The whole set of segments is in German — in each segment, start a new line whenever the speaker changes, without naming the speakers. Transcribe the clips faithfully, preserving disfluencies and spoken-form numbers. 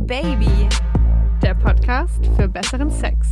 Baby,
der Podcast für besseren Sex.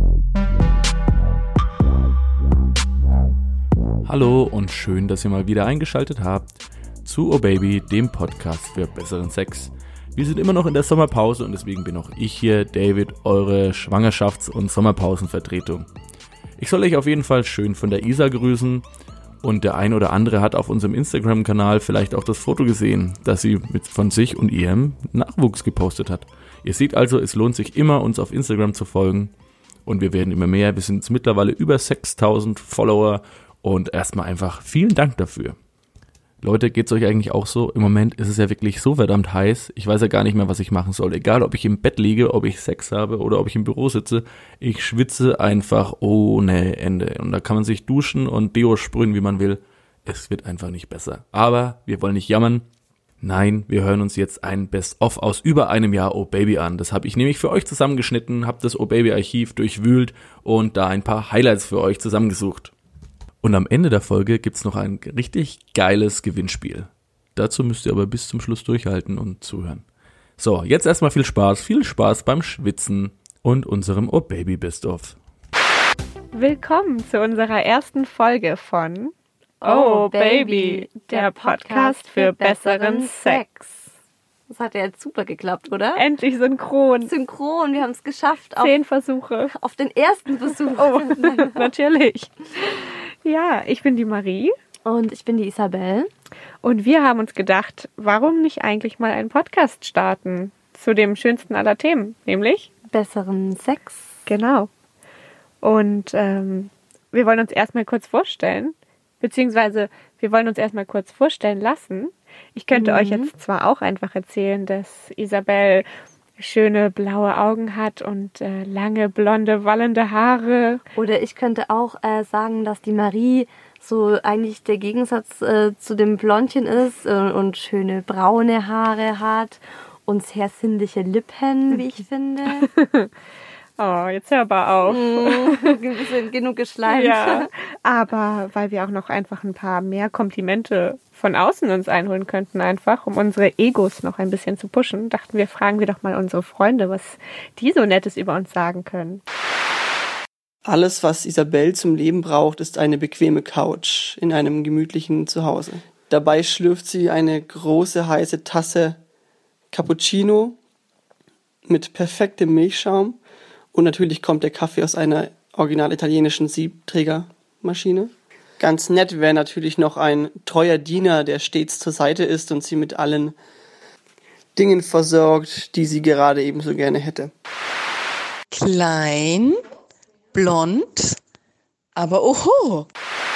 Hallo und schön, dass ihr mal wieder eingeschaltet habt zu Oh Baby, dem Podcast für besseren Sex. Wir sind immer noch in der Sommerpause und deswegen bin auch ich hier, David, eure Schwangerschafts- und Sommerpausenvertretung. Ich soll euch auf jeden Fall schön von der Isa grüßen und der ein oder andere hat auf unserem Instagram-Kanal vielleicht auch das Foto gesehen, das sie mit von sich und ihrem Nachwuchs gepostet hat. Ihr seht also, es lohnt sich immer, uns auf Instagram zu folgen und wir werden immer mehr. Wir sind jetzt mittlerweile über sechstausend Follower und erstmal einfach vielen Dank dafür. Leute, geht's euch eigentlich auch so? Im Moment ist es ja wirklich so verdammt heiß. Ich weiß ja gar nicht mehr, was ich machen soll. Egal, ob ich im Bett liege, ob ich Sex habe oder ob ich im Büro sitze. Ich schwitze einfach ohne Ende. Und da kann man sich duschen und Deo sprühen, wie man will. Es wird einfach nicht besser. Aber wir wollen nicht jammern. Nein, wir hören uns jetzt ein Best-of aus über einem Jahr Oh Baby an. Das habe ich nämlich für euch zusammengeschnitten, habe das Oh Baby Archiv durchwühlt und da ein paar Highlights für euch zusammengesucht. Und am Ende der Folge gibt's noch ein richtig geiles Gewinnspiel. Dazu müsst ihr aber bis zum Schluss durchhalten und zuhören. So, jetzt erstmal viel Spaß, viel Spaß beim Schwitzen und unserem Oh Baby Best-of.
Willkommen zu unserer ersten Folge von Oh Baby, der Podcast für besseren Sex.
Das hat ja jetzt super geklappt, oder?
Endlich synchron.
Synchron, wir haben es geschafft. Auf,
Zehn Versuche.
Auf den ersten Versuch.
Oh, natürlich. Ja, ich bin die Marie.
Und ich bin die Isabel.
Und wir haben uns gedacht, warum nicht eigentlich mal einen Podcast starten zu dem schönsten aller Themen, nämlich
besseren Sex.
Genau. Und ähm, wir wollen uns erstmal kurz vorstellen, beziehungsweise wir wollen uns erstmal kurz vorstellen lassen. Ich könnte mhm. euch jetzt zwar auch einfach erzählen, dass Isabel schöne blaue Augen hat und äh, lange, blonde, wallende Haare.
Oder ich könnte auch äh, sagen, dass die Marie so eigentlich der Gegensatz äh, zu dem Blondchen ist äh, und schöne braune Haare hat und sehr sinnliche Lippen, wie ich finde.
Oh, jetzt hör aber auf.
Wir sind genug geschleimt.
Ja, aber weil wir auch noch einfach ein paar mehr Komplimente von außen uns einholen könnten einfach, um unsere Egos noch ein bisschen zu pushen, dachten wir, fragen wir doch mal unsere Freunde, was die so Nettes über uns sagen können.
Alles, was Isabel zum Leben braucht, ist eine bequeme Couch in einem gemütlichen Zuhause. Dabei schlürft sie eine große heiße Tasse Cappuccino mit perfektem Milchschaum. Und natürlich kommt der Kaffee aus einer original italienischen Siebträgermaschine. Ganz nett wäre natürlich noch ein treuer Diener, der stets zur Seite ist und sie mit allen Dingen versorgt, die sie gerade ebenso gerne hätte.
Klein, blond, aber oho.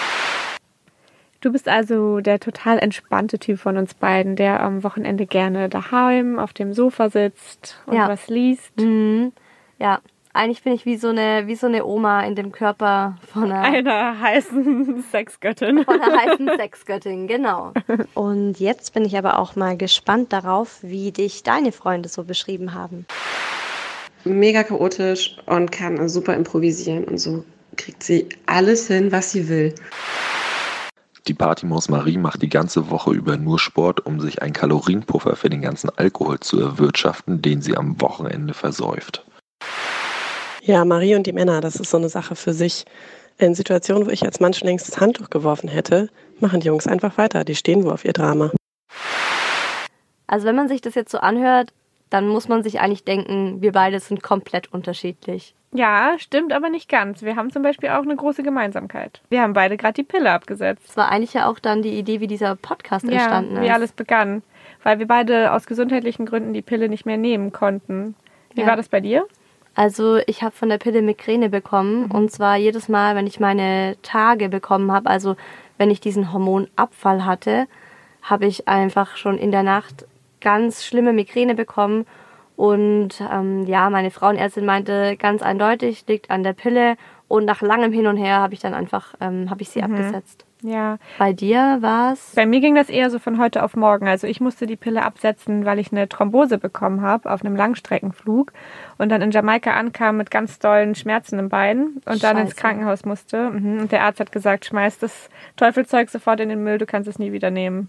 Du bist also der total entspannte Typ von uns beiden, der am Wochenende gerne daheim auf dem Sofa sitzt und
ja.
was liest.
Mhm. Ja. Eigentlich bin ich wie so eine wie so eine Oma in dem Körper von einer,
einer heißen Sexgöttin.
Von einer heißen Sexgöttin, genau. Und jetzt bin ich aber auch mal gespannt darauf, wie dich deine Freunde so beschrieben haben.
Mega chaotisch und kann super improvisieren und so kriegt sie alles hin, was sie will.
Die Partymaus Marie macht die ganze Woche über nur Sport, um sich einen Kalorienpuffer für den ganzen Alkohol zu erwirtschaften, den sie am Wochenende versäuft.
Ja, Marie und die Männer, das ist so eine Sache für sich. In Situationen, wo ich als Mann schon längst das Handtuch geworfen hätte, machen die Jungs einfach weiter. Die stehen wohl auf ihr Drama.
Also wenn man sich das jetzt so anhört, dann muss man sich eigentlich denken, wir beide sind komplett unterschiedlich.
Ja, stimmt aber nicht ganz. Wir haben zum Beispiel auch eine große Gemeinsamkeit. Wir haben beide gerade die Pille abgesetzt.
Das war eigentlich ja auch dann die Idee, wie dieser Podcast
ja,
entstanden ist.
Wie alles begann. Weil wir beide aus gesundheitlichen Gründen die Pille nicht mehr nehmen konnten. Wie ja. war das bei dir?
Also ich habe von der Pille Migräne bekommen mhm. und zwar jedes Mal, wenn ich meine Tage bekommen habe, also wenn ich diesen Hormonabfall hatte, habe ich einfach schon in der Nacht ganz schlimme Migräne bekommen und ähm, ja, meine Frauenärztin meinte ganz eindeutig, liegt an der Pille und nach langem Hin und Her habe ich dann einfach, ähm, habe ich sie mhm. abgesetzt.
Ja.
Bei dir war's?
Bei mir ging das eher so von heute auf morgen. Also ich musste die Pille absetzen, weil ich eine Thrombose bekommen habe auf einem Langstreckenflug und dann in Jamaika ankam mit ganz dollen Schmerzen im Bein und Scheiße. Dann ins Krankenhaus musste. Und der Arzt hat gesagt, schmeiß das Teufelzeug sofort in den Müll, du kannst es nie wieder nehmen.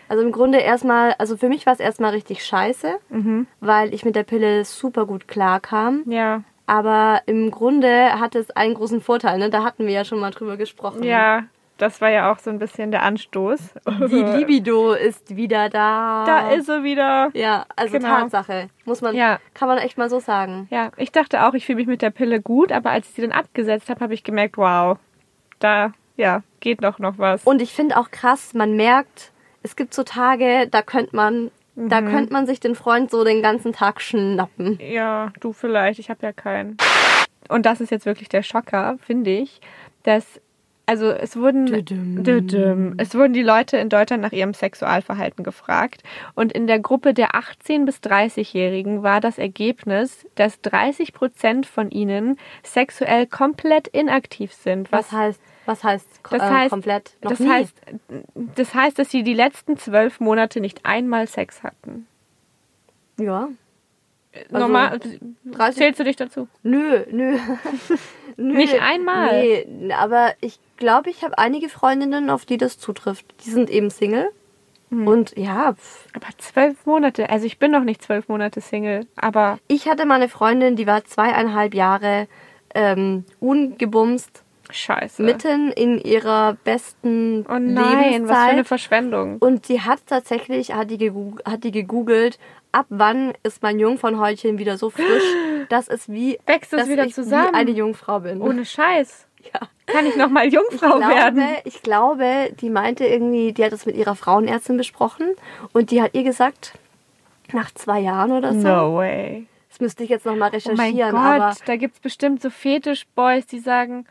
Also im Grunde erstmal, also für mich war es erstmal richtig scheiße,
Mhm.
weil ich mit der Pille super gut klarkam.
Ja.
Aber im Grunde hatte es einen großen Vorteil, ne? Da hatten wir ja schon mal drüber gesprochen.
Ja, das war ja auch so ein bisschen der Anstoß.
Die Libido ist wieder da.
Da ist sie wieder.
Ja, also
Genau.
Tatsache. Muss man,
Ja.
kann man echt mal so sagen.
Ja, ich dachte auch, ich fühle mich mit der Pille gut, aber als ich sie dann abgesetzt habe, habe ich gemerkt, wow, da, ja, geht doch noch was.
Und ich finde auch krass, man merkt, es gibt so Tage, da könnte man,
Mhm.
da könnte man sich den Freund so den ganzen Tag schnappen.
Ja, du vielleicht, ich habe ja keinen. Und das ist jetzt wirklich der Schocker, finde ich, dass, also es wurden,
Düdüm.
Düdüm. es wurden die Leute in Deutschland nach ihrem Sexualverhalten gefragt. Und in der Gruppe der achtzehn- bis dreißig-Jährigen war das Ergebnis, dass dreißig Prozent von ihnen sexuell komplett inaktiv sind.
Was heißt, was heißt,
Das
äh,
heißt,
komplett? Noch
das
nie.
heißt, das heißt, dass sie die letzten zwölf Monate nicht einmal Sex hatten.
Ja. Also,
Normal,
dreißig
zählst du dich dazu?
Nö, nö. nö.
Nicht einmal?
Nee, aber ich glaube, ich habe einige Freundinnen, auf die das zutrifft. Die sind eben Single.
Mhm.
Und ja, pff.
Aber zwölf Monate, also ich bin noch nicht zwölf Monate Single, aber
Ich hatte mal eine Freundin, die war zweieinhalb Jahre ähm, ungebumst,
scheiße.
mitten in ihrer besten
Oh nein, was für
Lebenszeit.
eine Verschwendung.
Und sie hat tatsächlich, hat die, gegoog- hat die gegoogelt, ab wann ist mein Jungfrauenhäutchen wieder so frisch, dass es wie,
Wächst es
dass
wieder
ich
zusammen?
wie eine Jungfrau bin.
Ohne Scheiß.
Ja.
Kann ich noch mal
Ich
Jungfrau
glaube,
werden?
ich glaube, die meinte irgendwie, die hat das mit ihrer Frauenärztin besprochen und die hat ihr gesagt, nach zwei Jahren oder so.
No way.
Das müsste ich jetzt nochmal
Oh mein
recherchieren,
Gott,
aber
da gibt's bestimmt so Fetisch-Boys, die sagen,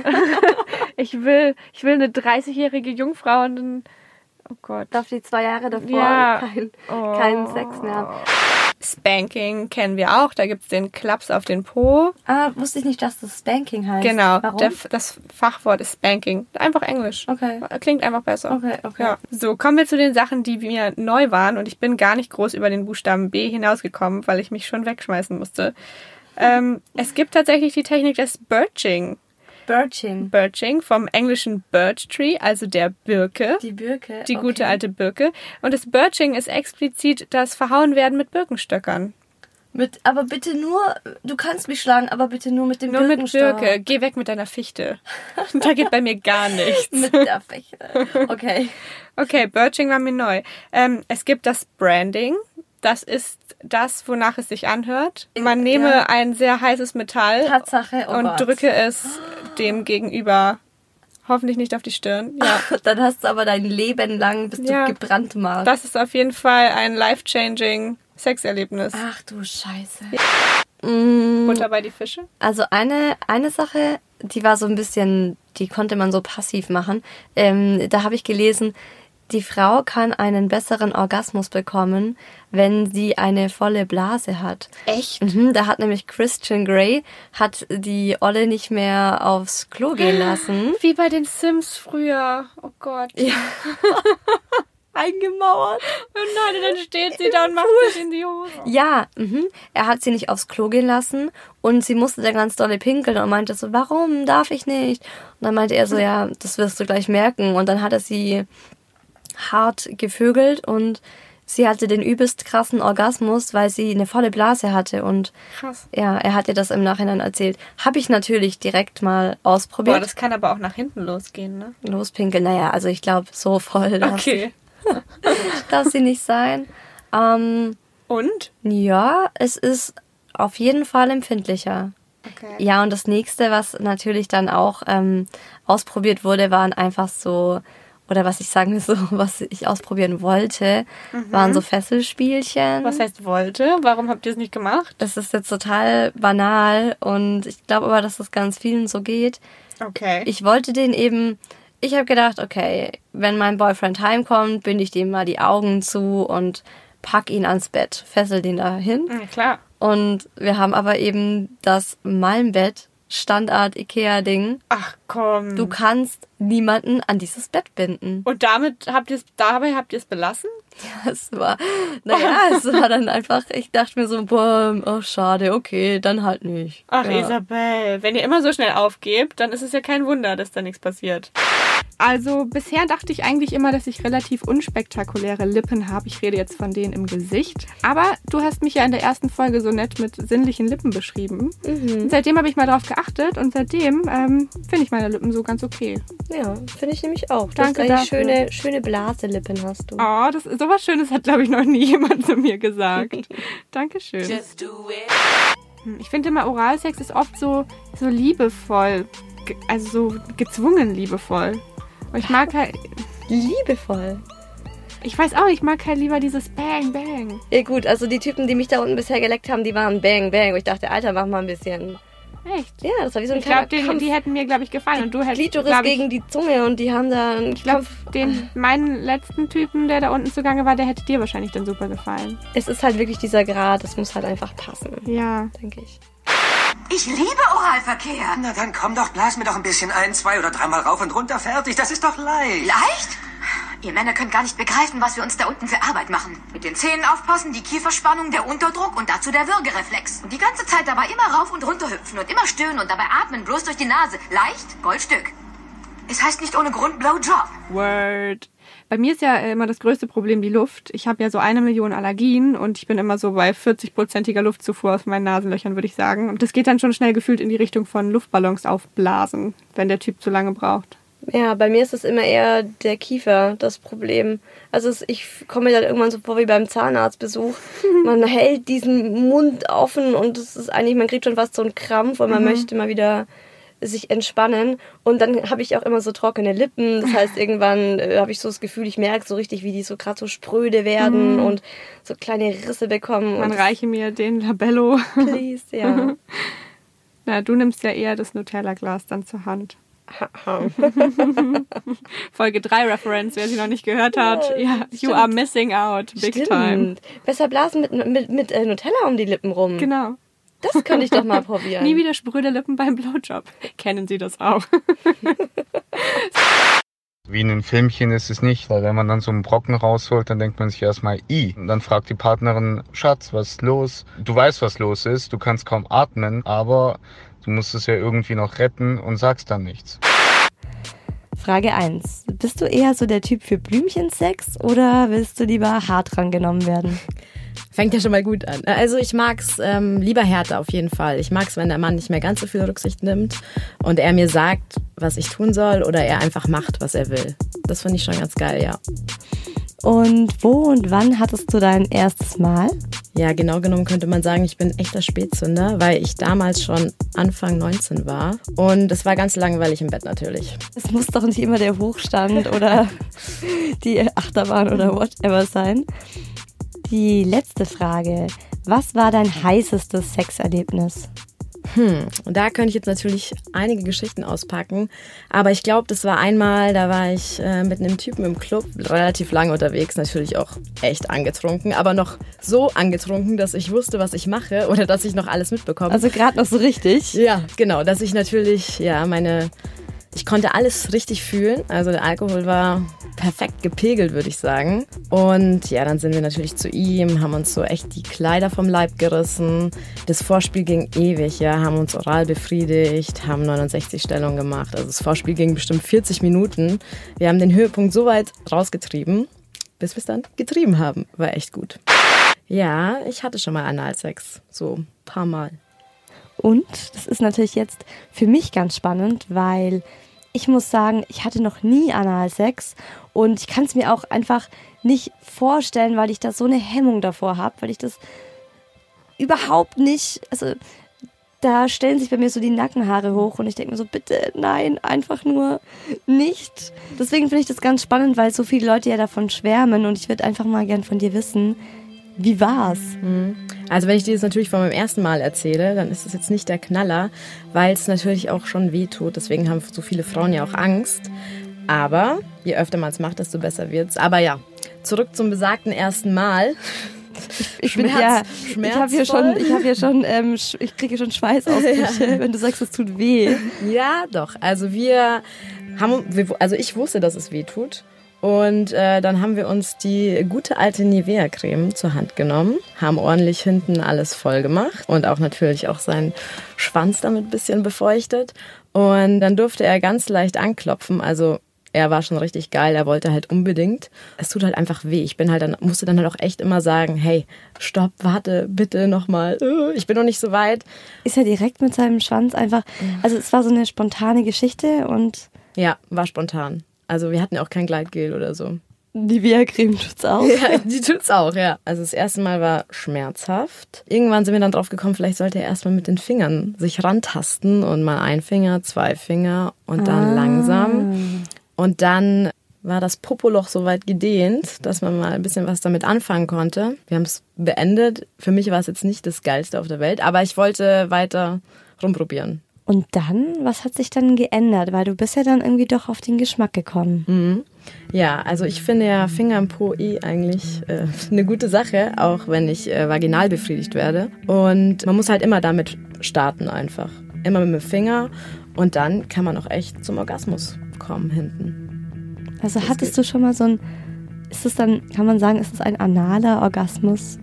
ich will, ich will eine dreißigjährige Jungfrau und dann, oh Gott.
darf die zwei Jahre davor
Ja.
kein,
Oh.
keinen Sex mehr haben.
Spanking kennen wir auch, da gibt's den Klaps auf den Po.
Ah, wusste ich nicht, dass das Spanking heißt.
Genau,
Warum?
der, das Fachwort ist Spanking. Einfach Englisch.
Okay.
Klingt einfach besser.
Okay, okay.
Ja. So, kommen wir zu den Sachen, die mir neu waren. Und ich bin gar nicht groß über den Buchstaben B hinausgekommen, weil ich mich schon wegschmeißen musste. Ähm, es gibt tatsächlich die Technik des Birching.
Birching.
Birching vom englischen Birch Tree, also der Birke.
Die Birke.
Die
okay.
gute alte Birke. Und das Birching ist explizit das Verhauenwerden mit Birkenstöckern.
Mit, aber bitte nur, du kannst mich schlagen, aber bitte nur mit dem
Nur mit
Birkenstock.
Birke. Geh weg mit deiner Fichte. Da geht bei mir gar nichts.
Mit der Fichte. Okay.
Okay, Birching war mir neu. Ähm, es gibt das Branding. Das ist das, wonach es sich anhört. Man nehme
Ja.
ein sehr heißes Metall
Tatsache, oh
und
Gott.
drücke es dem Gegenüber hoffentlich nicht auf die Stirn. Ja,
Dann hast du aber dein Leben lang, bist
Ja.
du gebrandmarkt.
das ist auf jeden Fall ein life-changing Sexerlebnis.
Ach du Scheiße. Mm,
Butter bei die Fische.
Also eine, eine Sache, die war so ein bisschen, die konnte man so passiv machen. Ähm, da habe ich gelesen, die Frau kann einen besseren Orgasmus bekommen, wenn sie eine volle Blase hat.
Echt?
Mhm, da hat nämlich Christian Grey hat die Olle nicht mehr aufs Klo gehen lassen.
Wie bei den Sims früher. Oh Gott.
Ja. Eingemauert.
Oh nein, und dann steht sie da und macht sich in die Hose.
Ja, mhm. Er hat sie nicht aufs Klo gehen lassen und sie musste dann ganz dolle pinkeln und meinte so, warum darf ich nicht? Und dann meinte er so, ja, das wirst du gleich merken. Und dann hat er sie hart gevögelt und sie hatte den übelst krassen Orgasmus, weil sie eine volle Blase hatte und
Krass.
ja, er hat ihr das im Nachhinein erzählt. Habe ich natürlich direkt mal ausprobiert.
Boah, das kann aber auch nach hinten losgehen, ne?
Lospinkeln, naja, also ich glaube, so voll darf,
Okay.
darf sie nicht sein. Ähm,
Und?
ja, es ist auf jeden Fall empfindlicher.
Okay.
Ja, und das nächste, was natürlich dann auch ähm, ausprobiert wurde, waren einfach so, oder was ich sagen will, so, was ich ausprobieren wollte,
Mhm.
waren so Fesselspielchen.
Was heißt wollte? Warum habt ihr es nicht gemacht?
Das ist jetzt total banal und ich glaube aber, dass das ganz vielen so geht.
Okay.
Ich wollte den eben, ich habe gedacht, okay, wenn mein Boyfriend heimkommt, binde ich dem mal die Augen zu und pack ihn ans Bett, fessel den da hin.
Ja, klar.
Und wir haben aber eben das Malmbett, Standard Ikea-Ding.
Ach komm.
Du kannst niemanden an dieses Bett binden.
Und damit habt ihr es, dabei habt ihr es belassen?
Es war, naja, es war dann einfach, ich dachte mir so, boah, oh schade, okay, dann halt nicht.
Ach,
ja.
Isabel, wenn ihr immer so schnell aufgebt, dann ist es ja kein Wunder, dass da nichts passiert. Also bisher dachte ich eigentlich immer, dass ich relativ unspektakuläre Lippen habe. Ich rede jetzt von denen im Gesicht. Aber du hast mich ja in der ersten Folge so nett mit sinnlichen Lippen beschrieben. Mhm. Seitdem habe ich mal drauf geachtet und seitdem ähm, finde ich meine Lippen so ganz okay.
Ja, finde ich nämlich auch. Du
Danke
hast
dafür.
schöne, schöne Blaselippen hast du.
Oh, das, sowas Schönes hat, glaube ich, noch nie jemand zu mir gesagt. Dankeschön. Ich finde immer, Oralsex ist oft so, so liebevoll. Ge- Also so gezwungen liebevoll. Und ich mag halt...
Liebevoll.
Ich weiß auch, ich mag halt lieber dieses Bang, Bang.
Ja gut, also die Typen, die mich da unten bisher geleckt haben, die waren Bang, Bang. Und ich dachte, Alter, mach mal ein bisschen...
Echt?
Ja, das war wie so ein
Ich glaube,
kleiner Kampf.
die hätten mir, glaube ich, gefallen. Und du hättest,
Klitoris
glaub ich,
gegen die Zunge und die haben da einen
Ich glaube,
Kampf.
den meinen letzten Typen, der da unten zugange war, der hätte dir wahrscheinlich dann super gefallen.
Es ist halt wirklich dieser Grad, es muss halt einfach passen,
Ja.
denke ich.
Ich liebe Oralverkehr.
Na dann komm doch, blas mir doch ein bisschen ein, zwei oder dreimal rauf und runter, fertig. Das ist doch leicht.
Leicht? Ihr Männer könnt gar nicht begreifen, was wir uns da unten für Arbeit machen. Mit den Zähnen aufpassen, die Kieferspannung, der Unterdruck und dazu der Würgereflex. Und die ganze Zeit dabei immer rauf und runter hüpfen und immer stöhnen und dabei atmen, bloß durch die Nase. Leicht, Goldstück. Es heißt nicht ohne Grund Blowjob.
Word. Bei mir ist ja immer das größte Problem die Luft. Ich habe ja so eine Million Allergien und ich bin immer so bei vierzig-prozentiger Luftzufuhr aus meinen Nasenlöchern, würde ich sagen. Und das geht dann schon schnell gefühlt in die Richtung von Luftballons aufblasen, wenn der Typ zu lange braucht.
Ja, bei mir ist es immer eher der Kiefer das Problem. Also es, ich komme mir dann irgendwann so vor wie beim Zahnarztbesuch. Man hält diesen Mund offen und es ist eigentlich, man kriegt schon fast so einen Krampf und man mhm. möchte mal wieder sich entspannen. Und dann habe ich auch immer so trockene Lippen. Das heißt, irgendwann äh, habe ich so das Gefühl, ich merke so richtig, wie die so gerade so spröde werden mhm. und so kleine Risse bekommen.
Man reiche mir den Labello.
Please, ja.
Na, du nimmst ja eher das Nutella-Glas dann zur Hand. Folge drei Reference, wer sie noch nicht gehört hat. Ja, you Stimmt. are missing out, big
Stimmt.
time.
Besser blasen mit, mit, mit äh, Nutella um die Lippen rum.
Genau.
Das könnte ich doch mal probieren.
Nie wieder spröde Lippen beim Blowjob. Kennen Sie das auch?
Wie in einem Filmchen ist es nicht, weil wenn man dann so einen Brocken rausholt, dann denkt man sich erstmal, i. Und dann fragt die Partnerin, Schatz, was ist los? Du weißt, was los ist, du kannst kaum atmen, aber du musst es ja irgendwie noch retten und sagst dann nichts.
Frage eins. Bist du eher so der Typ für Blümchensex oder willst du lieber hart rangenommen werden?
Fängt ja schon mal gut an. Also ich mag's ähm, lieber härter auf jeden Fall. Ich mag's, wenn der Mann nicht mehr ganz so viel Rücksicht nimmt und er mir sagt, was ich tun soll oder er einfach macht, was er will. Das finde ich schon ganz geil, ja.
Und wo und wann hattest du dein erstes Mal?
Ja, genau genommen könnte man sagen, ich bin echter Spätzünder, weil ich damals schon Anfang neunzehn war. Und es war ganz langweilig im Bett natürlich.
Es muss doch nicht immer der Hochstand oder die Achterbahn oder whatever sein. Die letzte Frage. Was war dein heißestes Sexerlebnis?
Hm, da könnte ich jetzt natürlich einige Geschichten auspacken, aber ich glaube, das war einmal, da war ich äh, mit einem Typen im Club, relativ lange unterwegs, natürlich auch echt angetrunken, aber noch so angetrunken, dass ich wusste, was ich mache oder dass ich noch alles mitbekomme.
Also gerade noch so richtig?
Ja, genau, dass ich natürlich, ja, meine... Ich konnte alles richtig fühlen, also der Alkohol war perfekt gepegelt, würde ich sagen. Und ja, dann sind wir natürlich zu ihm, haben uns so echt die Kleider vom Leib gerissen. Das Vorspiel ging ewig, ja, haben uns oral befriedigt, haben neunundsechzig Stellungen gemacht. Also das Vorspiel ging bestimmt vierzig Minuten. Wir haben den Höhepunkt so weit rausgetrieben, bis wir es dann getrieben haben. War echt gut. Ja, ich hatte schon mal Analsex, so ein paar Mal.
Und das ist natürlich jetzt für mich ganz spannend, weil ich muss sagen, ich hatte noch nie Analsex und ich kann es mir auch einfach nicht vorstellen, weil ich da so eine Hemmung davor habe, weil ich das überhaupt nicht, also da stellen sich bei mir so die Nackenhaare hoch und ich denke mir so, bitte, nein, einfach nur nicht. Deswegen finde ich das ganz spannend, weil so viele Leute ja davon schwärmen und ich würde einfach mal gern von dir wissen, wie war's?
Also wenn ich dir das natürlich von meinem ersten Mal erzähle, dann ist es jetzt nicht der Knaller, weil es natürlich auch schon wehtut. Deswegen haben so viele Frauen ja auch Angst. Aber je öfter man es macht, desto besser wird's. Aber ja, zurück zum besagten ersten Mal.
Ich bin ja, ich habe hier schon, ich habe hier schon, ähm, ich kriege schon Schweißausbrüche, ja. Wenn du sagst, es tut weh.
Ja, doch. Also wir haben, also ich wusste, dass es weh tut. Und äh, dann haben wir uns die gute alte Nivea-Creme zur Hand genommen, haben ordentlich hinten alles voll gemacht und auch natürlich auch seinen Schwanz damit ein bisschen befeuchtet. Und dann durfte er ganz leicht anklopfen. Also er war schon richtig geil, er wollte halt unbedingt. Es tut halt einfach weh. Ich bin halt dann, musste dann halt auch echt immer sagen, hey, stopp, warte, bitte nochmal. Ich bin noch nicht so weit.
Ist er direkt mit seinem Schwanz einfach, also es war so eine spontane Geschichte und...
Ja, war spontan. Also wir hatten auch kein Gleitgel oder so.
Die Via-Creme tut's auch.
Ja, die tut's auch, ja. Also das erste Mal war schmerzhaft. Irgendwann sind wir dann drauf gekommen, vielleicht sollte er erstmal mit den Fingern sich rantasten und mal ein Finger, zwei Finger und dann ah. langsam. Und dann war das Popoloch so weit gedehnt, dass man mal ein bisschen was damit anfangen konnte. Wir haben es beendet. Für mich war es jetzt nicht das Geilste auf der Welt, aber ich wollte weiter rumprobieren.
Und dann, was hat sich dann geändert? Weil du bist ja dann irgendwie doch auf den Geschmack gekommen.
Mhm. Ja, also ich finde ja Finger im Po eh eigentlich äh, eine gute Sache, auch wenn ich äh, vaginal befriedigt werde. Und man muss halt immer damit starten einfach. Immer mit dem Finger und dann kann man auch echt zum Orgasmus kommen hinten.
Also
das
hattest
geht.
du schon mal so ein, ist es dann, kann man sagen, ist es ein analer Orgasmus?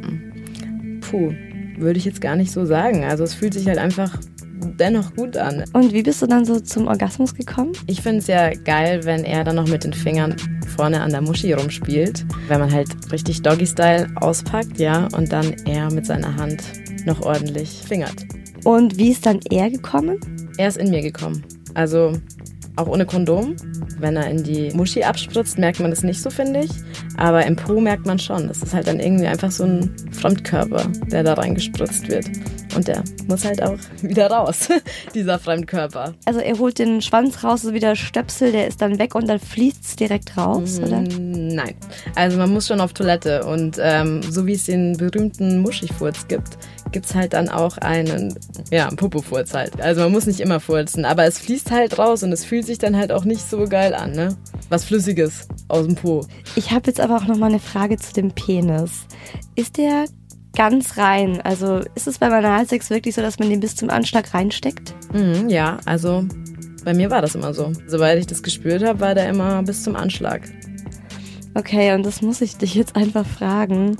Mhm. Puh, würde ich jetzt gar nicht so sagen. Also es fühlt sich halt einfach dennoch gut an.
Und wie bist du dann so zum Orgasmus gekommen?
Ich finde es ja geil, wenn er dann noch mit den Fingern vorne an der Muschi rumspielt. Wenn man halt richtig Doggy-Style auspackt, ja, und dann er mit seiner Hand noch ordentlich fingert.
Und wie ist dann er gekommen?
Er ist in mir gekommen. Also auch ohne Kondom. Wenn er in die Muschi abspritzt, merkt man das nicht so, finde ich. Aber im Po merkt man schon. Das ist halt dann irgendwie einfach so ein Fremdkörper, der da reingespritzt wird. Und der muss halt auch wieder raus, dieser Fremdkörper.
Also er holt den Schwanz raus, so wie der Stöpsel, der ist dann weg und dann fließt es direkt raus,
mm,
oder?
Nein. Also man muss schon auf Toilette. Und ähm, so wie es den berühmten Muschifurz gibt, gibt es halt dann auch einen, ja, Popofurz halt. Also man muss nicht immer furzen, aber es fließt halt raus und es fühlt sich dann halt auch nicht so geil an, ne? Was Flüssiges aus dem Po.
Ich habe jetzt aber auch noch mal eine Frage zu dem Penis. Ist der ganz rein? Also ist es beim Analsex wirklich so, dass man den bis zum Anschlag reinsteckt?
Mhm, ja, also bei mir war das immer so. Sobald ich das gespürt habe, war der immer bis zum Anschlag.
Okay, und das muss ich dich jetzt einfach fragen.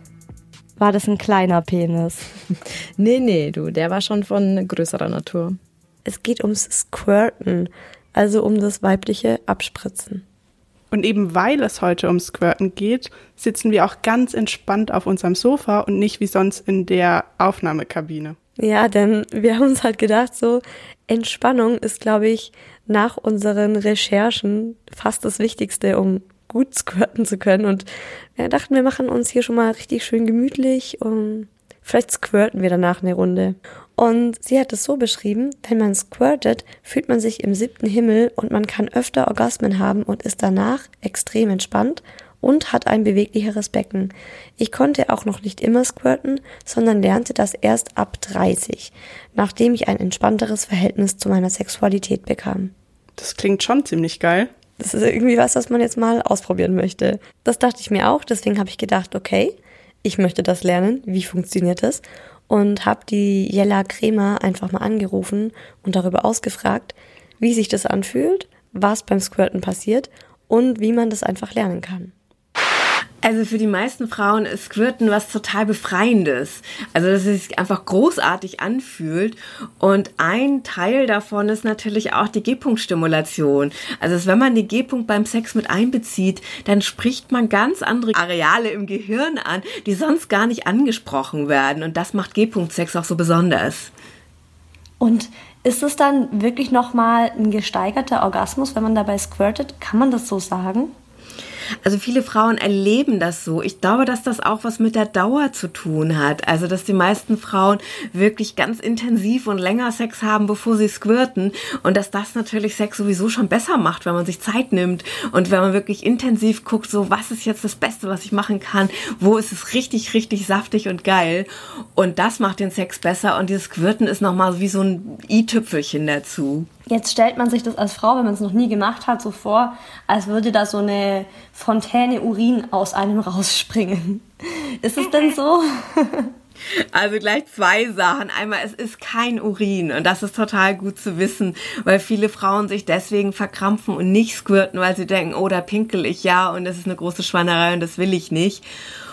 War das ein kleiner Penis?
Nee, nee, du, der war schon von größerer Natur.
Es geht ums Squirten, also um das weibliche Abspritzen.
Und eben weil es heute ums Squirten geht, sitzen wir auch ganz entspannt auf unserem Sofa und nicht wie sonst in der Aufnahmekabine.
Ja, denn wir haben uns halt gedacht, so Entspannung ist, glaube ich, nach unseren Recherchen fast das Wichtigste, um gut squirten zu können. Und wir dachten, wir machen uns hier schon mal richtig schön gemütlich und vielleicht squirten wir danach eine Runde. Und sie hat es so beschrieben, wenn man squirtet, fühlt man sich im siebten Himmel und man kann öfter Orgasmen haben und ist danach extrem entspannt und hat ein beweglicheres Becken. Ich konnte auch noch nicht immer squirten, sondern lernte das erst ab dreißig, nachdem ich ein entspannteres Verhältnis zu meiner Sexualität bekam.
Das klingt schon ziemlich geil.
Das ist irgendwie was, was man jetzt mal ausprobieren möchte. Das dachte ich mir auch, deswegen habe ich gedacht, okay, ich möchte das lernen, wie funktioniert das? Und habe die Jella Kremer einfach mal angerufen und darüber ausgefragt, wie sich das anfühlt, was beim Squirten passiert und wie man das einfach lernen kann.
Also für die meisten Frauen ist Squirten was total Befreiendes. Also dass es sich einfach großartig anfühlt. Und ein Teil davon ist natürlich auch die G-Punkt-Stimulation. Also dass wenn man den G-Punkt beim Sex mit einbezieht, dann spricht man ganz andere Areale im Gehirn an, die sonst gar nicht angesprochen werden. Und das macht G-Punkt-Sex auch so besonders.
Und ist es dann wirklich nochmal ein gesteigerter Orgasmus, wenn man dabei squirtet? Kann man das so sagen?
Also viele Frauen erleben das so. Ich glaube, dass das auch was mit der Dauer zu tun hat. Also, dass die meisten Frauen wirklich ganz intensiv und länger Sex haben, bevor sie squirten. Und dass das natürlich Sex sowieso schon besser macht, wenn man sich Zeit nimmt. Und wenn man wirklich intensiv guckt, so, was ist jetzt das Beste, was ich machen kann? Wo ist es richtig, richtig saftig und geil? Und das macht den Sex besser. Und dieses Squirten ist nochmal wie so ein i-Tüpfelchen dazu.
Jetzt stellt man sich das als Frau, wenn man es noch nie gemacht hat, so vor, als würde da so eine Fontäne Urin aus einem rausspringen. Ist es denn so?
Also gleich zwei Sachen. Einmal, es ist kein Urin und das ist total gut zu wissen, weil viele Frauen sich deswegen verkrampfen und nicht squirten, weil sie denken, oh, da pinkel ich ja und das ist eine große Schweinerei und das will ich nicht.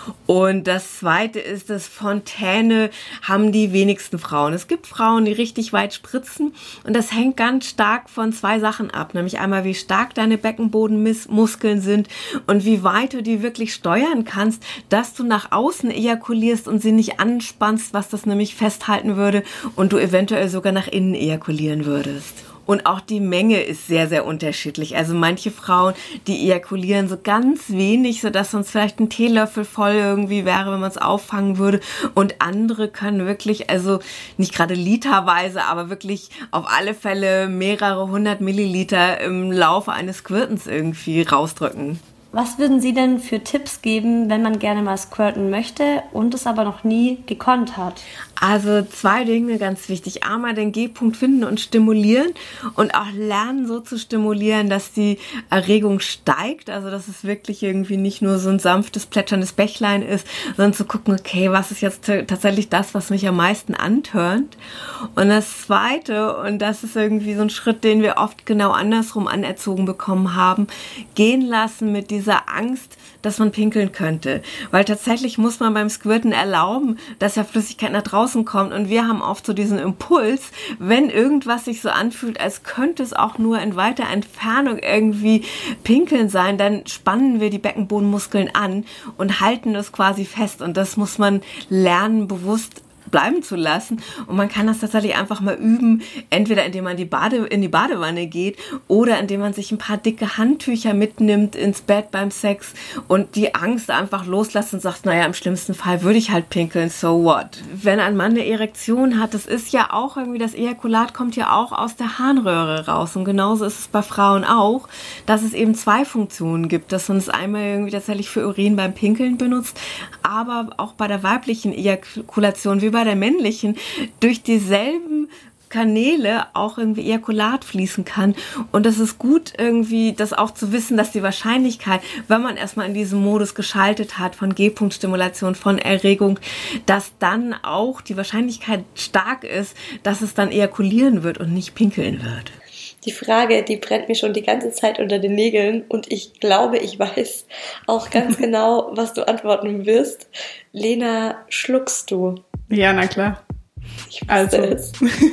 Und das Zweite ist, dass Fontäne haben die wenigsten Frauen. Es gibt Frauen, die richtig weit spritzen und das hängt ganz stark von zwei Sachen ab. Nämlich einmal, wie stark deine Beckenbodenmuskeln sind und wie weit du die wirklich steuern kannst, dass du nach außen ejakulierst und sie nicht anspannst, was das nämlich festhalten würde und du eventuell sogar nach innen ejakulieren würdest. Und auch die Menge ist sehr, sehr unterschiedlich. Also manche Frauen, die ejakulieren so ganz wenig, sodass sonst vielleicht ein Teelöffel voll irgendwie wäre, wenn man es auffangen würde. Und andere können wirklich, also nicht gerade literweise, aber wirklich auf alle Fälle mehrere hundert Milliliter im Laufe eines Squirtens irgendwie rausdrücken.
Was würden Sie denn für Tipps geben, wenn man gerne mal squirten möchte und es aber noch nie gekonnt hat?
Also zwei Dinge ganz wichtig. Einmal den G-Punkt finden und stimulieren und auch lernen, so zu stimulieren, dass die Erregung steigt. Also dass es wirklich irgendwie nicht nur so ein sanftes, plätscherndes Bächlein ist, sondern zu gucken, okay, was ist jetzt t- tatsächlich das, was mich am meisten antörnt. Und das Zweite, und das ist irgendwie so ein Schritt, den wir oft genau andersrum anerzogen bekommen haben, gehen lassen mit dieser Angst, dass man pinkeln könnte. Weil tatsächlich muss man beim Squirten erlauben, dass ja Flüssigkeit nach draußen kommt und wir haben oft so diesen Impuls, wenn irgendwas sich so anfühlt, als könnte es auch nur in weiter Entfernung irgendwie pinkeln sein, dann spannen wir die Beckenbodenmuskeln an und halten das quasi fest und das muss man lernen, bewusst bleiben zu lassen und man kann das tatsächlich einfach mal üben, entweder indem man die Bade, in die Badewanne geht oder indem man sich ein paar dicke Handtücher mitnimmt ins Bett beim Sex und die Angst einfach loslässt und sagt, naja, im schlimmsten Fall würde ich halt pinkeln, so what? Wenn ein Mann eine Erektion hat, das ist ja auch irgendwie, das Ejakulat kommt ja auch aus der Harnröhre raus und genauso ist es bei Frauen auch, dass es eben zwei Funktionen gibt, dass man es einmal irgendwie tatsächlich für Urin beim Pinkeln benutzt, aber auch bei der weiblichen Ejakulation wie bei der männlichen durch dieselben Kanäle auch irgendwie Ejakulat fließen kann. Und das ist gut irgendwie, das auch zu wissen, dass die Wahrscheinlichkeit, wenn man erstmal in diesem Modus geschaltet hat von G-Punkt-Stimulation, von Erregung, dass dann auch die Wahrscheinlichkeit stark ist, dass es dann ejakulieren wird und nicht pinkeln wird.
Die Frage, die brennt mir schon die ganze Zeit unter den Nägeln und ich glaube, ich weiß auch ganz genau, was du antworten wirst. Lena, schluckst du?
Ja, na klar.
Ich
also,
es.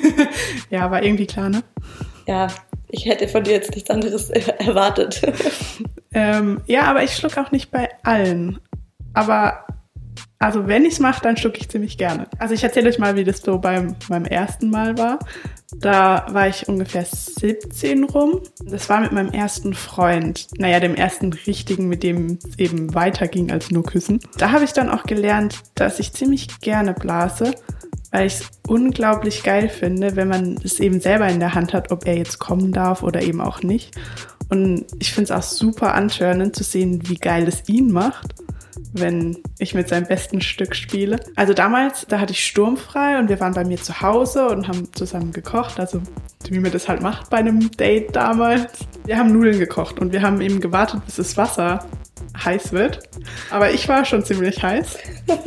Ja, war irgendwie klar, ne?
Ja, ich hätte von dir jetzt nichts anderes erwartet.
ähm, ja, aber ich schluck auch nicht bei allen. Aber, also wenn ich es mache, dann schlucke ich ziemlich gerne. Also ich erzähle euch mal, wie das so beim, beim ersten Mal war. Da war ich ungefähr siebzehn rum. Das war mit meinem ersten Freund. Naja, dem ersten richtigen, mit dem es eben weiterging als nur küssen. Da habe ich dann auch gelernt, dass ich ziemlich gerne blase, weil ich es unglaublich geil finde, wenn man es eben selber in der Hand hat, ob er jetzt kommen darf oder eben auch nicht. Und ich finde es auch super antörnend zu sehen, wie geil es ihn macht, wenn ich mit seinem besten Stück spiele. Also damals, da hatte ich sturmfrei und wir waren bei mir zu Hause und haben zusammen gekocht, also wie man das halt macht bei einem Date damals. Wir haben Nudeln gekocht und wir haben eben gewartet, bis das Wasser heiß wird. Aber ich war schon ziemlich heiß.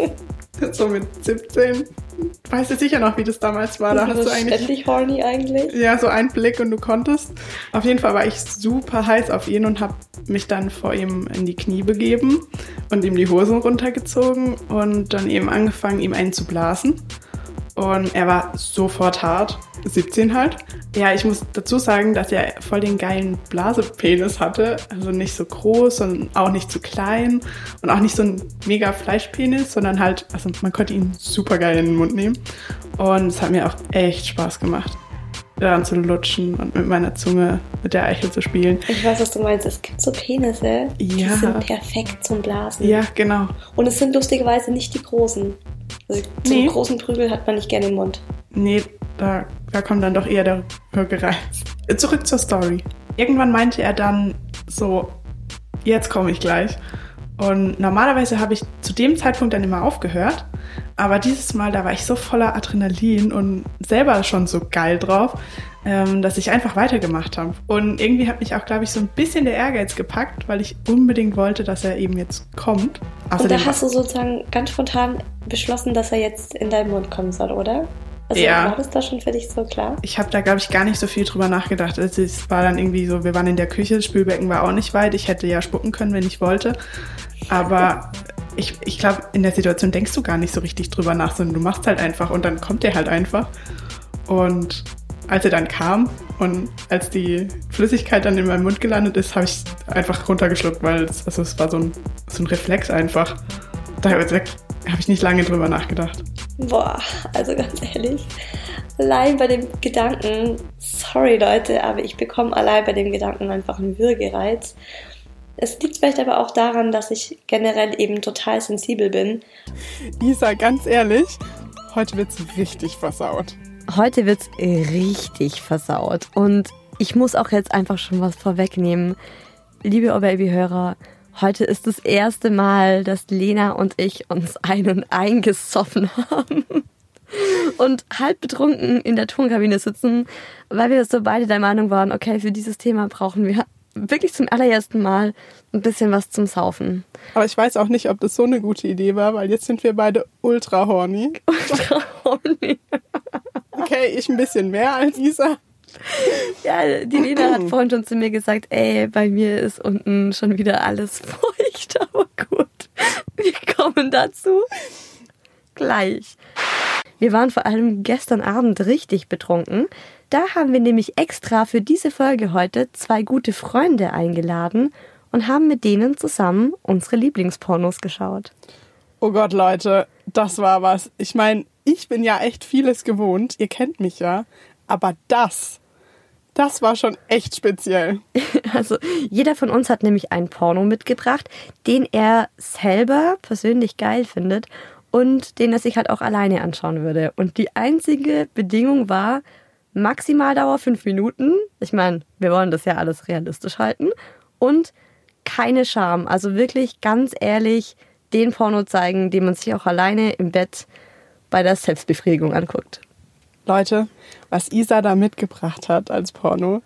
So mit siebzehn. Weißt du sicher noch, wie das damals war? Da hast du eigentlich
ständig horny eigentlich.
Ja, so einen Blick und du konntest. Auf jeden Fall war ich super heiß auf ihn und habe mich dann vor ihm in die Knie begeben und ihm die Hosen runtergezogen und dann eben angefangen, ihm einen zu blasen. Und er war sofort hart, siebzehn halt. Ja, ich muss dazu sagen, dass er voll den geilen Blasepenis hatte. Also nicht so groß und auch nicht zu klein und auch nicht so ein mega Fleischpenis, sondern halt, also man konnte ihn super geil in den Mund nehmen. Und es hat mir auch echt Spaß gemacht, daran zu lutschen und mit meiner Zunge mit der Eichel zu spielen.
Ich weiß, was du meinst. Es gibt so Penisse, die
ja.
sind perfekt zum Blasen.
Ja, genau.
Und es sind lustigerweise nicht die großen. Also so
nee.
einen großen Prügel hat man nicht gerne im Mund.
Nee, da, da kommt dann doch eher der Würgereiz. Zurück zur Story. Irgendwann meinte er dann so, jetzt komme ich gleich. Und normalerweise habe ich zu dem Zeitpunkt dann immer aufgehört. Aber dieses Mal, da war ich so voller Adrenalin und selber schon so geil drauf, ähm, dass ich einfach weitergemacht habe. Und irgendwie hat mich auch, glaube ich, so ein bisschen der Ehrgeiz gepackt, weil ich unbedingt wollte, dass er eben jetzt kommt.
Und da hast du sozusagen ganz spontan beschlossen, dass er jetzt in deinen Mund kommen soll, oder? Also
ja.
War das da schon für dich so klar?
Ich habe da, glaube ich, gar nicht so viel drüber nachgedacht. Es war dann irgendwie so, wir waren in der Küche, das Spülbecken war auch nicht weit. Ich hätte ja spucken können, wenn ich wollte. Aber ich, ich glaube, in der Situation denkst du gar nicht so richtig drüber nach, sondern du machst halt einfach und dann kommt der halt einfach. Und als er dann kam und als die Flüssigkeit dann in meinem Mund gelandet ist, habe ich einfach runtergeschluckt, weil es, also es war so ein, so ein Reflex einfach. Da habe ich nicht lange drüber nachgedacht.
Boah, also ganz ehrlich, allein bei dem Gedanken, sorry Leute, aber ich bekomme allein bei dem Gedanken einfach einen Würgereiz. Es liegt vielleicht aber auch daran, dass ich generell eben total sensibel bin.
Isa, ganz ehrlich, heute wird's richtig versaut.
Heute wird's richtig versaut und ich muss auch jetzt einfach schon was vorwegnehmen. Liebe Oh-Baby-Hörer, heute ist das erste Mal, dass Lena und ich uns ein- und eingesoffen haben und halb betrunken in der Tonkabine sitzen, weil wir so beide der Meinung waren, okay, für dieses Thema brauchen wir wirklich zum allerersten Mal ein bisschen was zum Saufen.
Aber ich weiß auch nicht, ob das so eine gute Idee war, weil jetzt sind wir beide ultra horny.
Ultra horny.
Okay, ich ein bisschen mehr als Isa.
Ja, die Lena hat vorhin schon zu mir gesagt, ey, bei mir ist unten schon wieder alles feucht, aber gut, wir kommen dazu gleich. Wir waren vor allem gestern Abend richtig betrunken. Da haben wir nämlich extra für diese Folge heute zwei gute Freunde eingeladen und haben mit denen zusammen unsere Lieblingspornos geschaut.
Oh Gott, Leute, das war was. Ich meine, ich bin ja echt vieles gewohnt, ihr kennt mich ja, aber das, das war schon echt speziell.
Also jeder von uns hat nämlich einen Porno mitgebracht, den er selber persönlich geil findet und den er sich halt auch alleine anschauen würde. Und die einzige Bedingung war Maximaldauer fünf Minuten. Ich meine, wir wollen das ja alles realistisch halten. Und keine Scham. Also wirklich ganz ehrlich den Porno zeigen, den man sich auch alleine im Bett bei der Selbstbefriedigung anguckt.
Leute, was Isa da mitgebracht hat als Porno,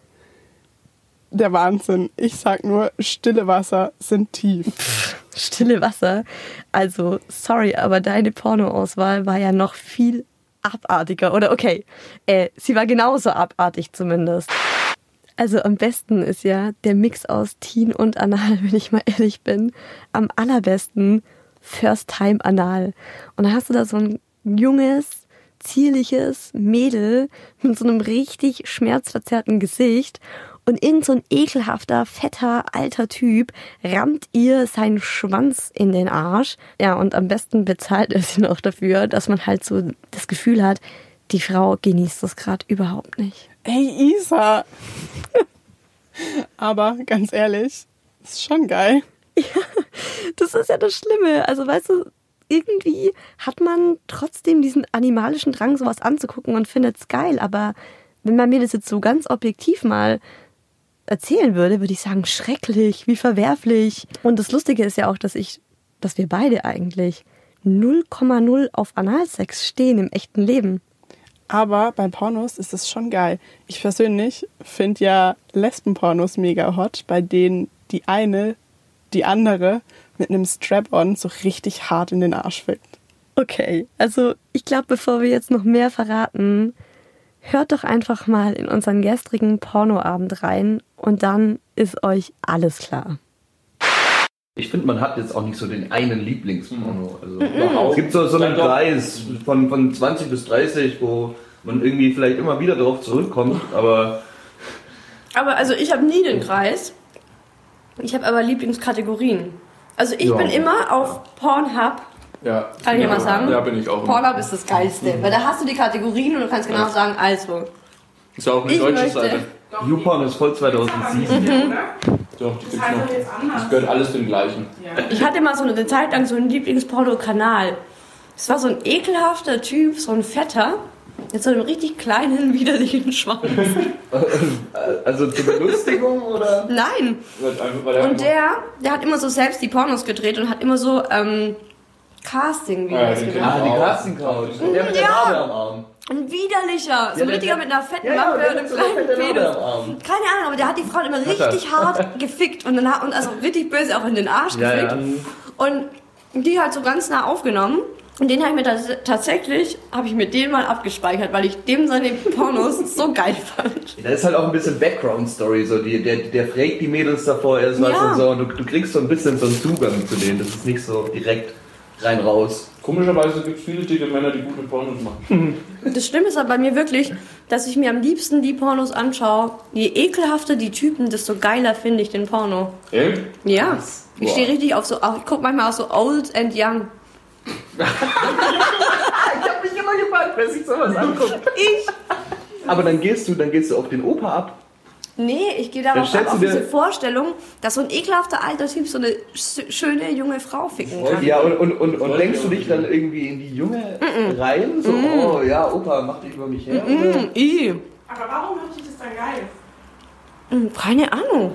der Wahnsinn. Ich sag nur, stille Wasser sind tief.
Pff, stille Wasser? Also, sorry, aber deine Pornoauswahl war ja noch viel abartiger. Oder okay, äh, sie war genauso abartig zumindest. Also am besten ist ja der Mix aus Teen und Anal, wenn ich mal ehrlich bin. Am allerbesten First Time Anal. Und dann hast du da so ein junges, zierliches Mädel mit so einem richtig schmerzverzerrten Gesicht und irgend so ein ekelhafter, fetter, alter Typ rammt ihr seinen Schwanz in den Arsch. Ja, und am besten bezahlt er sie noch dafür, dass man halt so das Gefühl hat, die Frau genießt das gerade überhaupt nicht.
Ey, Isa! Aber ganz ehrlich, ist schon geil.
Ja, das ist ja das Schlimme. Also weißt du, irgendwie hat man trotzdem diesen animalischen Drang, sowas anzugucken und findet es geil. Aber wenn man mir das jetzt so ganz objektiv mal erzählen würde, würde ich sagen, schrecklich, wie verwerflich. Und das Lustige ist ja auch, dass ich, dass wir beide eigentlich null Komma null auf Analsex stehen im echten Leben.
Aber bei Pornos ist es schon geil. Ich persönlich finde ja Lesbenpornos mega hot, bei denen die eine die andere mit einem Strap-on so richtig hart in den Arsch fickt.
Okay, also ich glaube, bevor wir jetzt noch mehr verraten, hört doch einfach mal in unseren gestrigen Pornoabend rein und dann ist euch alles klar.
Ich finde, man hat jetzt auch nicht so den einen Lieblingsporno. Also
Mhm.
es gibt so, so einen Kreis von, von zwanzig bis dreißig, wo man irgendwie vielleicht immer wieder darauf zurückkommt, aber...
Aber also ich habe nie den Kreis. Ich habe aber Lieblingskategorien. Also ich
Ja.
bin immer auf Pornhub.
Ja.
Kann ich ja mal sagen.
Ja, bin ich auch.
Pornhub ist das Geilste, weil da hast du die Kategorien und du kannst genau
Ja.
sagen, also.
Ist ja auch eine
Ich
deutsche
möchte-
Seite.
YouPorn ist voll zweitausendsieben.
Mhm.
Doch, die gibt's noch. Das gehört alles dem gleichen.
Ich hatte mal so eine Zeit lang so einen Lieblingsporno-Kanal. Es war so ein ekelhafter Typ, so ein Fetter, mit so einem richtig kleinen, widerlichen Schwanz.
Also zur Belustigung oder?
Nein. Und der, der hat immer so selbst die Pornos gedreht und hat immer so ähm, Casting-Videos
Ja,
gemacht.
ah, die Casting-Couch. Der mit der
Ja.
Nadel am Arm.
Ein widerlicher. So
Ja,
ein
der-
richtiger mit einer fetten
Ja, ja,
Lampe
der
und
hat
einem
so eine
kleinen
fette Lampe
Penis.
am Arm.
Keine Ahnung, aber der hat die Frauen immer richtig
er.
hart gefickt und, dann, hat- und also richtig böse auch in den Arsch
Ja,
gefickt.
ja.
Und die halt so ganz nah aufgenommen. Und den habe ich mir tats tatsächlich, habe ich mir den mal abgespeichert, weil ich dem seine Pornos so geil fand.
Da ist halt auch ein bisschen Background-Story, so die, der, der fragt die Mädels davor erst was
Ja.
und so und du, du kriegst so ein bisschen so einen Zugang zu denen, das ist nicht so direkt rein raus.
Komischerweise gibt es viele dicke Männer, die gute Pornos machen.
Das Schlimme ist aber bei mir wirklich, dass ich mir am liebsten die Pornos anschaue. Je ekelhafter die Typen, desto geiler finde ich den Porno.
Echt?
Ja, ich
Boah.
stehe richtig auf so, auf- ich gucke manchmal auch so Old and Young.
Ich hab mich immer gefragt, wer sich sowas anguckt.
Ich?
Aber dann gehst du, dann gehst du auf den Opa ab.
Nee, ich gehe
Dann
darauf ab,
stellst
auf
du dir-
diese Vorstellung, dass so ein ekelhafter alter Typ so eine sch- schöne junge Frau ficken kann.
Ja, und, und, und, und denkst du dich dann irgendwie in die Junge
Mm-mm.
rein? So,
Mm.
oh ja, Opa, mach dich über mich her.
Mm,
oder?
i.
Aber warum finde ich das dann geil?
Hm, Keine Ahnung.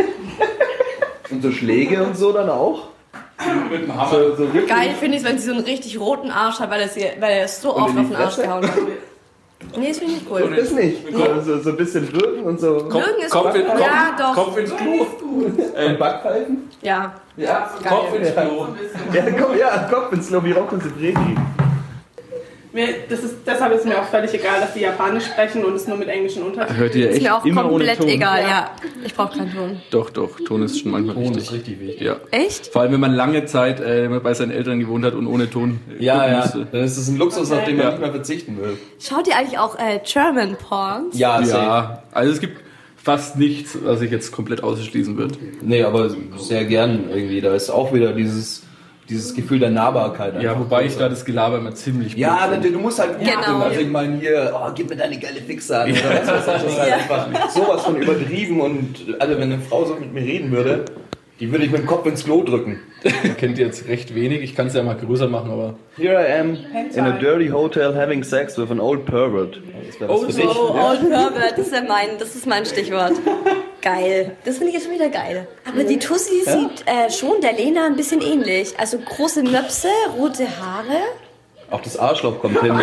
Und so Schläge und so dann auch?
Mit dem Hammer.
So, so richtig-
Geil finde ich, wenn sie so einen richtig roten Arsch hat, weil er, sie, weil er es so
Und
oft
in
auf
die
den Arsch
Fresse?
gehauen hat. Nee, das finde ich nicht cool.
Das nicht. So, so, so ein bisschen würgen und so.
Würgen ist
Kopf
gut.
in- Kopf-
Ja, doch.
Kopf ins Klo.
Und Backpfeifen?
Ja.
Ja,
Geil.
Kopf ins Klo.
Ja, komm, ja, Kopf ins Klo, wie Rocco Siffredi.
Mir, das ist, deshalb ist mir auch völlig egal, dass die Japanisch sprechen und es nur mit englischen Untertiteln.
Hört ihr
Ist
echt
mir auch
immer ohne
komplett
Ton?
egal, ja. Ich brauche keinen Ton.
Doch, doch, Ton ist schon manchmal
Ton
wichtig.
ist richtig wichtig.
Ja.
Echt?
Vor allem, wenn man lange Zeit äh, bei seinen Eltern gewohnt hat und ohne Ton
Ja,
gucken
ja.
musste.
Dann ist es ein Luxus, auf den man
Ja.
nicht mehr verzichten will.
Schaut ihr eigentlich auch äh, German Porns?
Ja, safe.
Ja, also es gibt fast nichts, was ich jetzt komplett ausschließen würde.
Nee, aber sehr gern irgendwie. Da ist auch wieder dieses, dieses Gefühl der Nahbarkeit.
Ja,
einfach
wobei ich
größer.
da das Gelaber immer ziemlich
Ja,
blöd
du,
finde.
du musst halt gut
Genau.
stimmen. Also ich meine hier, oh, gib mir deine geile Fixe an. Oder was weiß ich, das ist halt einfach sowas von übertrieben und also wenn eine Frau so mit mir reden würde, die würde ich mit dem Kopf ins Klo drücken.
Man kennt jetzt recht wenig, ich kann es ja mal größer machen, aber...
Here I am in a dirty hotel having sex with an old pervert. Das wäre was für dich.
Oh, Old Pervert, das ist ja mein, das ist mein Stichwort. Geil. Das finde ich jetzt schon wieder geil. Aber die Tussi
Ja?
sieht äh, schon der Lena ein bisschen ähnlich. Also große Möpse, rote Haare.
Auch das Arschloch kommt hin.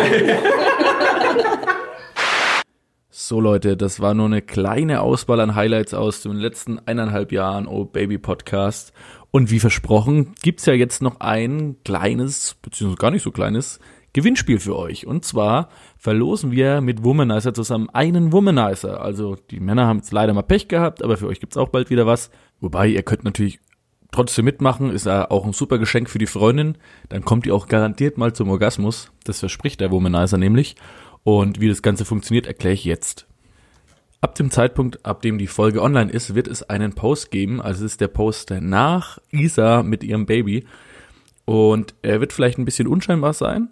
So Leute, das war nur eine kleine Auswahl an Highlights aus den letzten eineinhalb Jahren Oh Baby Podcast. Und wie versprochen, gibt's ja jetzt noch ein kleines, beziehungsweise gar nicht so kleines, Gewinnspiel für euch. Und zwar verlosen wir mit Womanizer zusammen einen Womanizer. Also die Männer haben jetzt leider mal Pech gehabt, aber für euch gibt's auch bald wieder was. Wobei, ihr könnt natürlich trotzdem mitmachen, ist ja auch ein super Geschenk für die Freundin. Dann kommt ihr auch garantiert mal zum Orgasmus. Das verspricht der Womanizer nämlich. Und wie das Ganze funktioniert, erkläre ich jetzt. Ab dem Zeitpunkt, ab dem die Folge online ist, wird es einen Post geben. Also es ist der Post nach Isa mit ihrem Baby. Und er wird vielleicht ein bisschen unscheinbar sein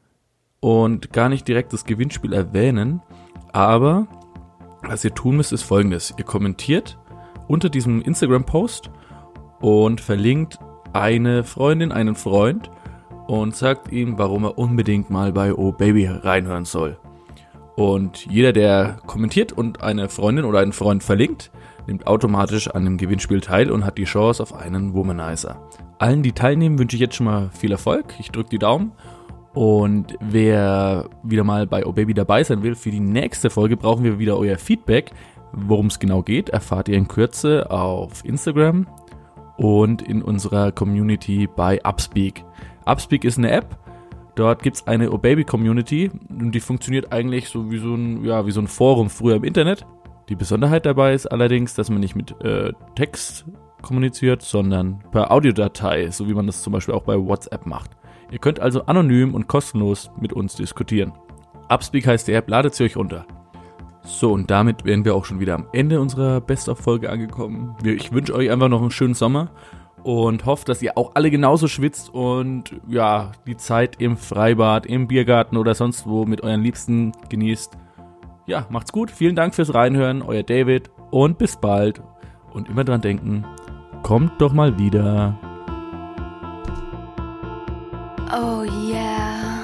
und gar nicht direkt das Gewinnspiel erwähnen. Aber was ihr tun müsst, ist Folgendes. Ihr kommentiert unter diesem Instagram-Post und verlinkt eine Freundin, einen Freund und sagt ihm, warum er unbedingt mal bei Oh Baby reinhören soll. Und jeder, der kommentiert und eine Freundin oder einen Freund verlinkt, nimmt automatisch an dem Gewinnspiel teil und hat die Chance auf einen Womanizer. Allen, die teilnehmen, wünsche ich jetzt schon mal viel Erfolg. Ich drücke die Daumen. Und wer wieder mal bei Oh Baby dabei sein will, für die nächste Folge brauchen wir wieder euer Feedback. Worum es genau geht, erfahrt ihr in Kürze auf Instagram und in unserer Community bei Upspeak. Upspeak ist eine App. Dort gibt's eine Oh Baby Community und die funktioniert eigentlich so wie so ein, ja, wie so ein Forum früher im Internet. Die Besonderheit dabei ist allerdings, dass man nicht mit äh, Text kommuniziert, sondern per Audiodatei, so wie man das zum Beispiel auch bei WhatsApp macht. Ihr könnt also anonym und kostenlos mit uns diskutieren. Upspeak heißt die App, ladet sie euch runter. So, und damit wären wir auch schon wieder am Ende unserer Best-of-Folge angekommen. Ich wünsche euch einfach noch einen schönen Sommer und hoffe, dass ihr auch alle genauso schwitzt und ja, die Zeit im Freibad, im Biergarten oder sonst wo mit euren Liebsten genießt. Ja, macht's gut, vielen Dank fürs Reinhören, euer David und bis bald. Und immer dran denken, kommt doch mal wieder.
Oh yeah.